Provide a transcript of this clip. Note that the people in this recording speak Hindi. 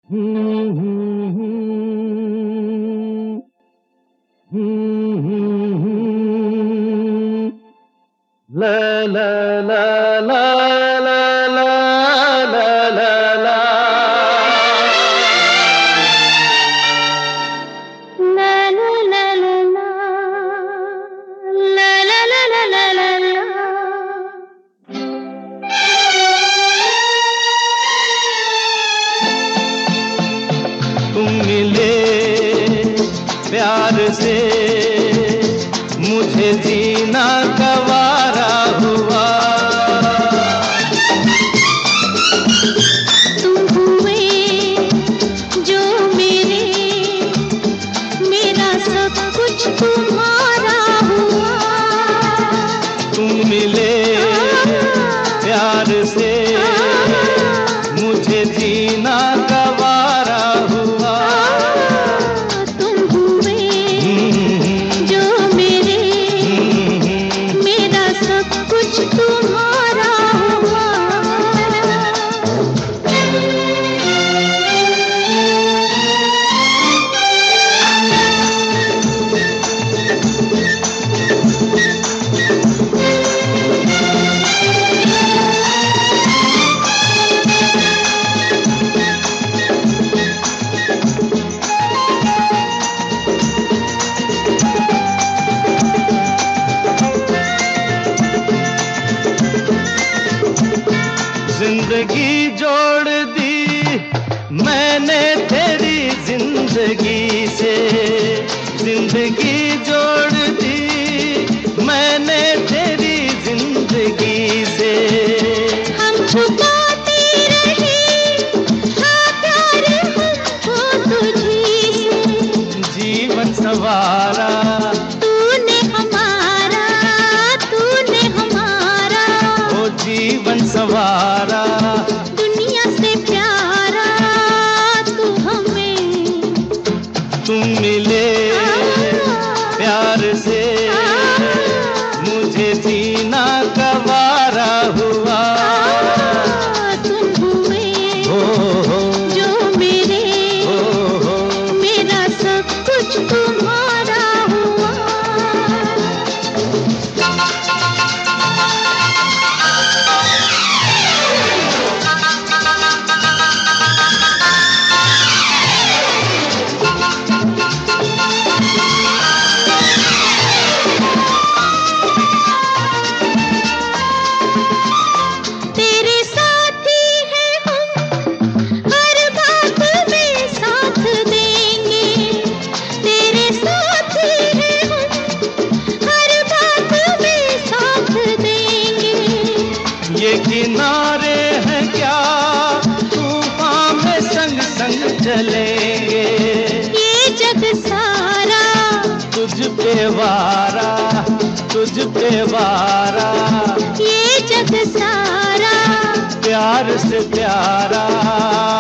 हम्म, हम्म, हम्म, हम्म, हम्म, ला ला ला ला ला ला ला ला ला तुम मिले प्यार से मुझे जीना गवारा हुआ। तुम हुए जो मेरे, मेरा सब कुछ तुम्हारा हुआ। तुम मिले प्यार से मुझे जीना गवारा हुआ। तुम हुए जो मेरे, मेरा सब कुछ तुम्हारा हुआ। जिंदगी जोड़ दी मैंने तेरी जिंदगी से, जिंदगी जोड़ दी मैंने तेरी जिंदगी से। हम छुपाते रहे हाँ प्यार हमको तुझी से। जीवन सवारा तूने हमारा, तूने हमारा। ओ जीवन सवारा, दुनिया से प्यारा तू हमें। तुम मिले प्यार से मुझे जीना गवारा हुआ। तुम हुए जो मेरे, मेरा सब कुछ तुम्हारा हुआ। तेरे साथी हैं हम, हर बात में साथ देंगे। तेरे साथी हैं हम, हर बात में साथ देंगे। ये किनारे हैं क्या तूफान में संग संग चलेंगे। ये जग सारा तुझ पे वारा, तुझ पे वारा, ये जग सारा प्यार से प्यारा